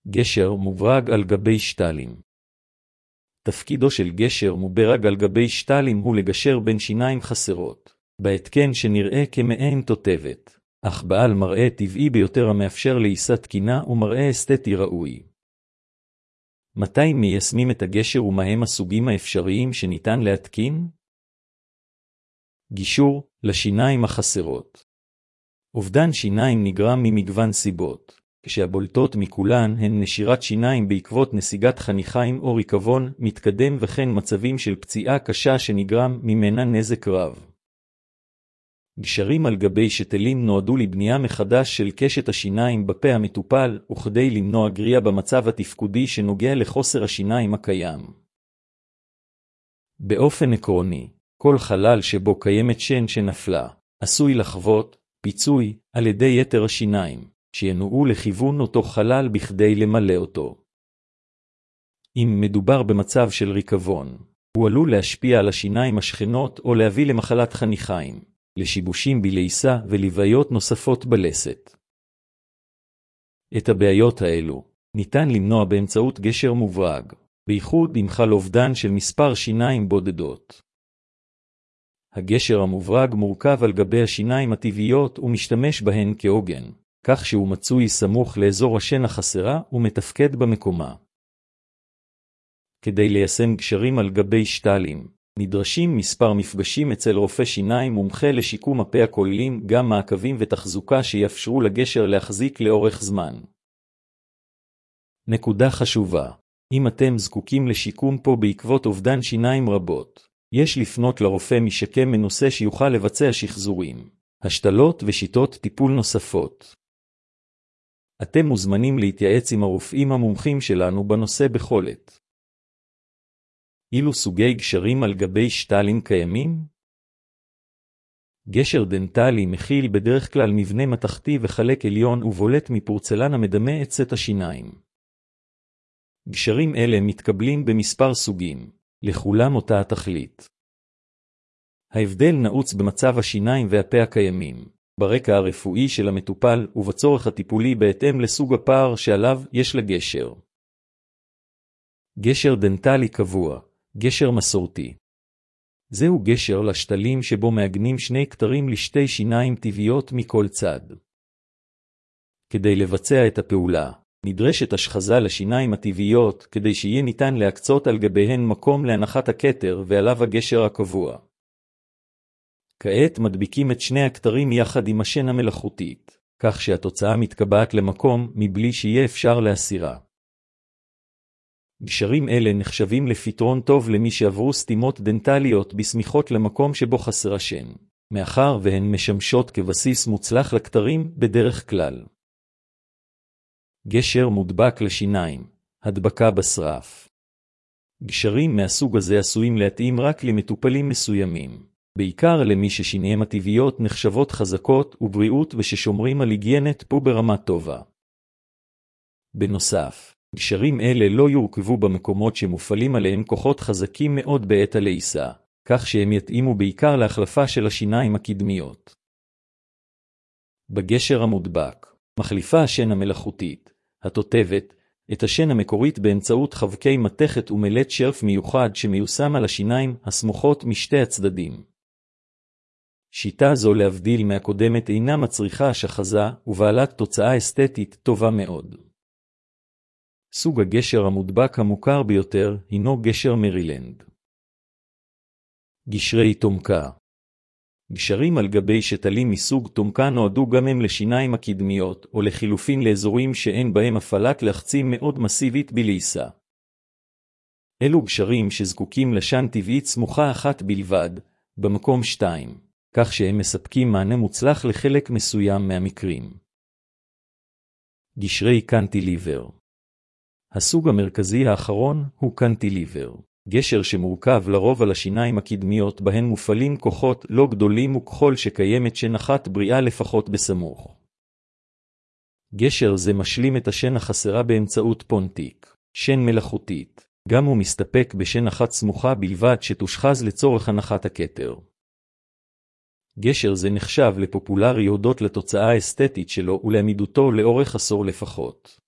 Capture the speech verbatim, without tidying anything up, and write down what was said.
גשר מוברג על גבי שתלים. תפקידו של גשר מוברג על גבי שתלים הוא לגשר בין שיניים חסרות, בהתקן שנראה כמעין תותבת, אך בעל מראה טבעי ביותר המאפשר לעיסה תקינה ומראה אסתטי ראוי. מתי מיישמים את הגשר ומהם הסוגים האפשריים שניתן להתקין? גישור לשיניים החסרות. אובדן שיניים נגרם ממגוון סיבות, כשהבולטות מכולן הן נשירת שיניים בעקבות נסיגת חניכיים או ריקבון מתקדם וכן מצבים של פציעה קשה שנגרם ממנה נזק רב. גשרים על גבי שתלים נועדו לבנייה מחדש של קשת השיניים בפה המטופל וכדי למנוע גריעה במצב התפקודי שנוגע לחוסר השיניים הקיים. באופן עקרוני, כל חלל שבו קיימת שן שנפלה, עשוי לחוות פיצוי על ידי יתר השיניים, שינועו לכיוון אותו חלל בכדי למלא אותו. אם מדובר במצב של ריקבון, הוא עלול להשפיע על השיניים השכנות או להביא למחלת חניכיים, לשיבושים בלעיסה ולבעיות נוספות בלסת. את הבעיות האלו ניתן למנוע באמצעות גשר מוברג, בייחוד אם חל אובדן של מספר שיניים בודדות. הגשר המוברג מורכב על גבי השיניים הטבעיות ומשתמש בהן כעוגן, כך שהוא מצוי סמוך לאזור השן החסרה ומתפקד במקומה. כדי ליישם גשרים על גבי שתלים, נדרשים מספר מפגשים אצל רופא שיניים מומחה לשיקום הפה הכוללים גם מעקבים ותחזוקה שיאפשרו לגשר להחזיק לאורך זמן. נקודה חשובה, אם אתם זקוקים לשיקום פה בעקבות אובדן שיניים רבות, יש לפנות לרופא משקם מנוסה שיוכל לבצע שחזורים, השתלות ושיטות טיפול נוספות. אתם מוזמנים להתייעץ עם הרופאים המומחים שלנו בנושא בכל עת. אילו סוגי גשרים על גבי שתלים קיימים? גשר דנטלי מכיל בדרך כלל מבנה מתכתי וחלק עליון ובולט מפורצלן המדמה את צאת השיניים. גשרים אלה מתקבלים במספר סוגים, לכולם אותה התכלית. ההבדל נעוץ במצב השיניים והפה הקיימים, ברקע הרפואי של המטופל ובצורך הטיפולי בהתאם לסוג הפער שעליו יש לגשר. גשר דנטלי קבוע, גשר מסורתי. זהו גשר לשתלים שבו מעגנים שני כתרים לשתי שיניים טבעיות מכל צד. כדי לבצע את הפעולה, נדרשת השחזה לשיניים הטבעיות כדי שיהיה ניתן להקצות על גביהן מקום להנחת הכתר ועליו הגשר הקבוע. כעת מדביקים את שני הכתרים יחד עם השן המלאכותית, כך שהתוצאה מתקבעת למקום מבלי שיהיה אפשר להסירה. גשרים אלה נחשבים לפתרון טוב למי שעברו סתימות דנטליות בסמיכות למקום שבו חסר השן, מאחר והן משמשות כבסיס מוצלח לכתרים בדרך כלל. גשר מודבק לשיניים, הדבקה בשרף. גשרים מהסוג הזה עשויים להתאים רק למטופלים מסוימים, בעיקר למי ששיניהם הטבעיות נחשבות חזקות ובריאות וששומרים על היגיינת פה ברמה טובה. בנוסף, גשרים אלה לא יורכבו במקומות שמופעלים עליהם כוחות חזקים מאוד בעת הלעיסה, כך שהם יתאימו בעיקר להחלפה של השיניים הקדמיות. בגשר המודבק, מחליפה השן המלאכותית, התותבת, את השן המקורית באמצעות חבקי מתכת ומלט שרף מיוחד שמיושם על השיניים הסמוכות משתי הצדדים. שיטה זו להבדיל מהקודמת אינה מצריכה השחזה ובעלת תוצאה אסתטית טובה מאוד. סוג הגשר המודבק המוכר ביותר הינו גשר מרילנד. גשרי תומקה. גשרים על גבי שתלים מסוג תומקה נועדו גם הם לשיניים הקדמיות או לחילופין לאזורים שאין בהם הפעלת לחצים מאוד מסיבית בלעיסה. אלו גשרים שזקוקים לשן טבעית סמוכה אחת בלבד, במקום שתיים, כך שהם מספקים מענה מוצלח לחלק מסוים מהמקרים. גשרי קנטיליבר. הסוג המרכזי האחרון הוא קנטיליבר, גשר שמורכב לרוב על השיניים הקדמיות בהן מופעלים כוחות לא גדולים וככל שקיימת שן אחת בריאה לפחות בסמוך. גשר זה משלים את השן החסרה באמצעות פונטיק, שן מלאכותית, גם הוא מסתפק בשן אחת סמוכה בלבד שתושחז לצורך הנחת הכתר. גשר זה נחשב לפופולרי הודות לתוצאה האסתטית שלו ולעמידותו לאורך עשור לפחות.